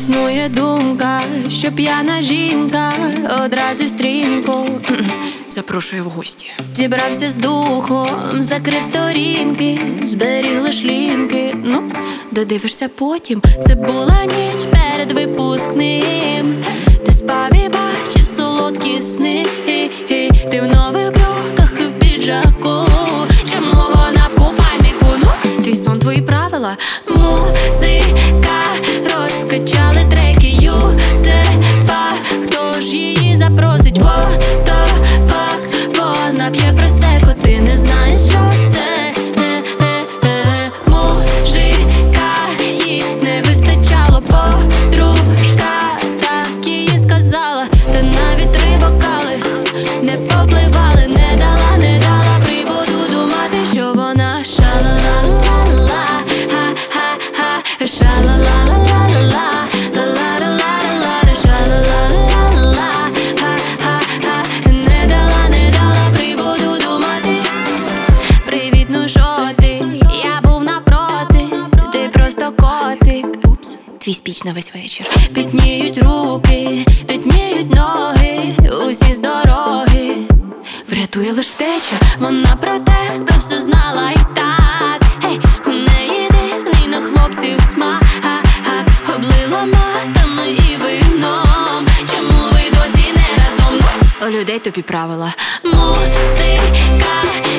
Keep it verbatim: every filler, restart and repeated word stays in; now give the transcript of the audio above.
Існує думка, що п'яна жінка одразу стрімко запрошує в гості. Зібрався з духом, закрив сторінки, зберіг лиш лінки. Ну, додивишся потім. Це була ніч перед випускним. Ти спав і бачив солодкі сни. Ти в нових брюках і в піджаку. Чому вона в купальнику? Ну, твій сон, твої правила. Музика, розкачали треки Юзефа. Хто ж її запросить? What the fuck? Вона п'є просеко, ти не знаєш, що це. Мужика, їй не вистачало. Подружка так її сказала. Та навіть три бокали не попливали. Не дала, не дала приводу думати, що вона ша-ла-ла-ла-ла, ха-ха-ха, ша-ла-ла-ла-ла-ла, ла-ла-ла-ла-ла, ша-ла-ла-ла-ла-ла, ха-ха-ха. Не дала, не дала приводу думати. Привіт, ну шо ти? Я був навпроти, ти просто котик. Упс, твій спіч на весь вечір. Пітніють руки, пітніють ноги, усі з дороги. Врятує лиш втеча, вона про тебе все знала і так. Гей, у неї дивний на хлопців смак. Облила матами і вином. Чому ви досі не разом? У людей тобі правила. Музика